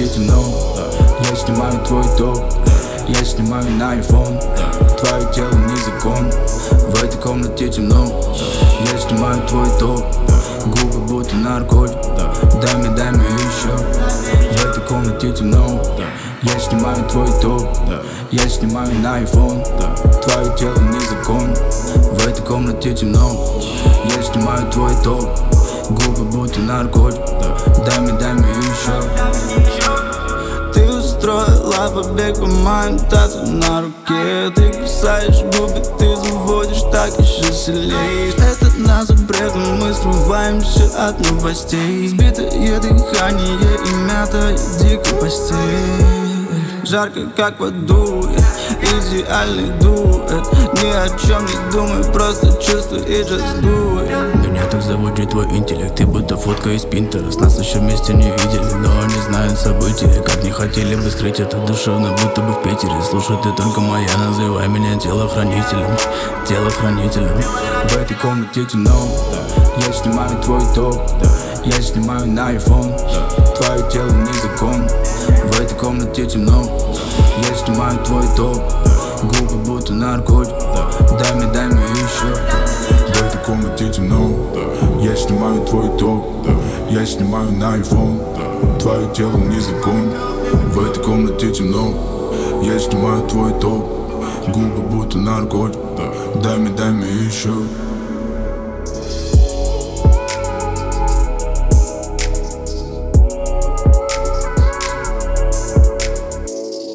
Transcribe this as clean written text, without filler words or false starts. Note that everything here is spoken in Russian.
комнате темно. Я снимаю твой топ, я снимаю на iPhone. Твое тело не закон, в этой комнате темно. Я снимаю твой топ, губы будто наркотик. Дай мне еще. В этой комнате темно. Я снимаю твой топ, я снимаю на iPhone. Твое тело не закон, в этой комнате темно. Я снимаю твой топ, губы будто наркотик. Дай мне еще. Ты устроила побег по моим тату на руке. Ты кусаешь губы, ты заводишь так еще сильнее. Это на запрет, но мы скрываемся от новостей. Сбитое дыхание и мятая дикая постель. Жарко, как в аду, идеальный дуэт. Ни о чем не думай, просто чувствуй и just do it. Меня так заводит твой интеллект, ты будто фотка из Pinterest. Нас еще вместе не видели, но они знают события. Как не хотели бы скрыть это душевно, будто бы в Питере. Слушай, ты только моя, называй меня телохранителем. Телохранителем. В этой комнате темно. Я снимаю твой топ, я снимаю на iPhone. Твое тело не закон, в этой комнате темно. Я снимаю твой топ, губы будто наркотик. Дай мне еще. В этой комнате темно. Я снимаю твой топ, я снимаю на iPhone. Твое тело не закон, в этой комнате темно. Я снимаю твой топ, губы будто наркотик. Дай мне еще.